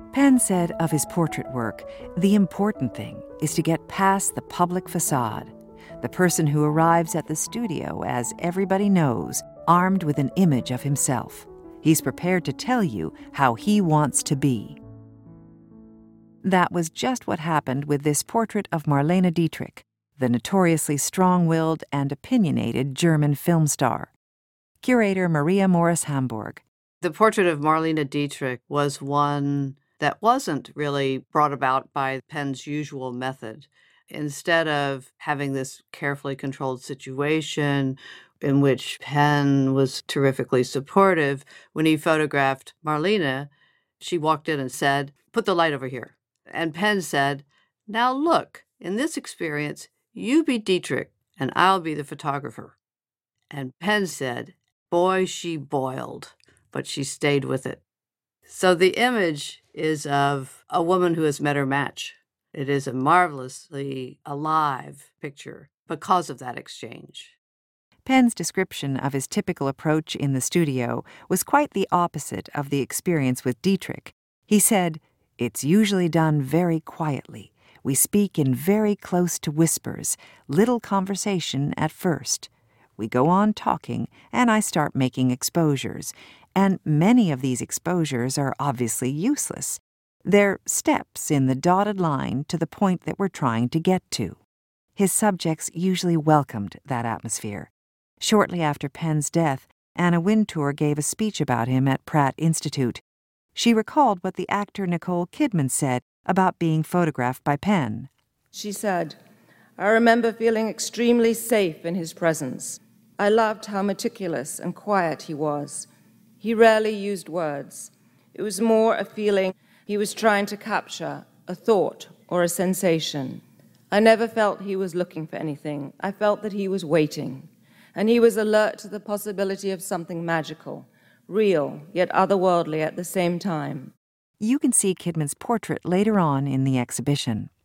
Penn said of his portrait work, the important thing is to get past the public facade. The person who arrives at the studio, as everybody knows, armed with an image of himself. He's prepared to tell you how he wants to be. That was just what happened with this portrait of Marlene Dietrich, the notoriously strong-willed and opinionated German film star. Curator Maria Morris Hamburg. The portrait of Marlene Dietrich was one that wasn't really brought about by Penn's usual method. Instead of having this carefully controlled situation in which Penn was terrifically supportive, when he photographed Marlene, she walked in and said, "Put the light over here." And Penn said, "Now look, in this experience, you be Dietrich and I'll be the photographer." And Penn said, boy, she boiled, but she stayed with it. So the image is of a woman who has met her match. It is a marvelously alive picture because of that exchange. Penn's description of his typical approach in the studio was quite the opposite of the experience with Dietrich. He said, "It's usually done very quietly. We speak in very close to whispers, little conversation at first. We go on talking, and I start making exposures. And many of these exposures are obviously useless. They're steps in the dotted line to the point that we're trying to get to." His subjects usually welcomed that atmosphere. Shortly after Penn's death, Anna Wintour gave a speech about him at Pratt Institute. She recalled what the actor Nicole Kidman said about being photographed by Penn. She said, "I remember feeling extremely safe in his presence. I loved how meticulous and quiet he was. He rarely used words. It was more a feeling he was trying to capture, a thought or a sensation. I never felt he was looking for anything. I felt that he was waiting. And he was alert to the possibility of something magical, real, yet otherworldly at the same time." You can see Kidman's portrait later on in the exhibition.